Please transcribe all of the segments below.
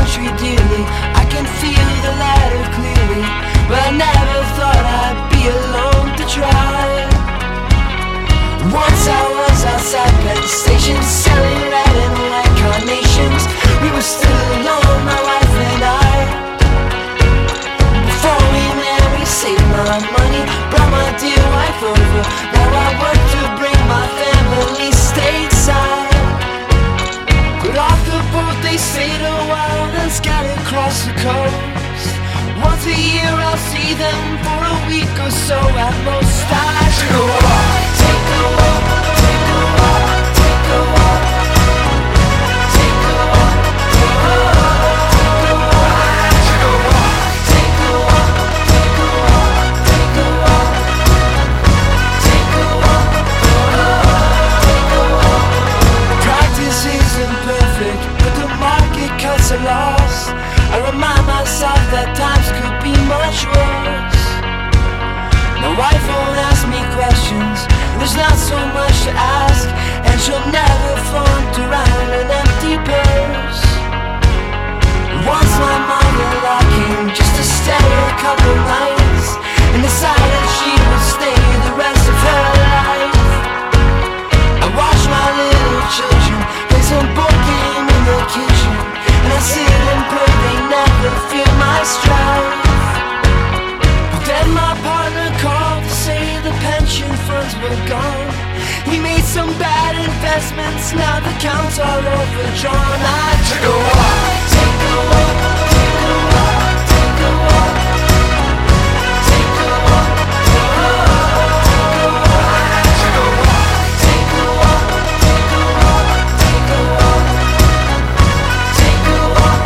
country dearly. I can feel the ladder clearly, but I never thought I'd be alone to try. Once I was outside Penn Station selling red and white carnations. We were still alone, my wife and I. Before we married, saved my money, brought my dear wife over. Now I work to bring my family stateside. Got off the boat, they stayed a while, then scattered across the coast. Once a year I'll see them for a week or so at most. I take a walk, take a walk, take a walk, take a walk, take a walk, take a walk, take a walk, take a walk, take a walk, take a walk, take a walk, take a walk. Practice isn't perfect, but the market cuts are lost. I remind myself that times could be much worse. My wife won't ask me questions, there's not so much to ask, and she'll never flaunt around an empty purse. Once my mother-in-law came just to stay a couple nights, and decided she would stay the rest of her life. I watch my little children play some board game in the kitchen, and I sit and pray they never feel my strife. But then my partner called to say the pension funds were gone. He made some bad investments, now the accounts are overdrawn. I took a walk, take a walk, take a walk, take a walk, take a walk, take a walk, take a walk, take a walk, take a walk, take a walk, take a walk,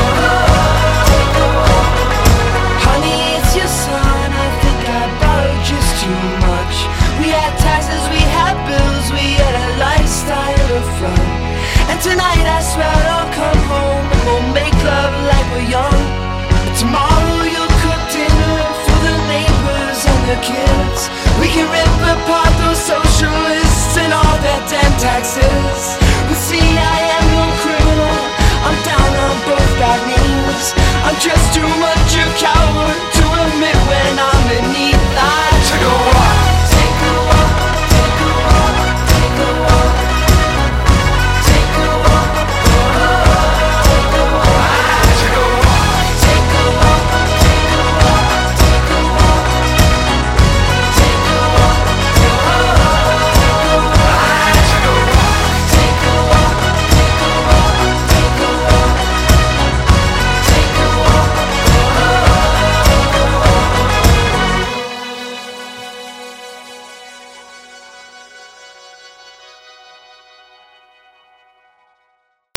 take a walk. Honey, it's your son, I think I borrowed just too much. We had taxes, we had bills, we had a lifestyle of fun. And tonight I swear I'll come home and we'll make love like we're young. But tomorrow you'll cook dinner for the neighbors and the kids. We can rip apart those socialists and all their damn taxes.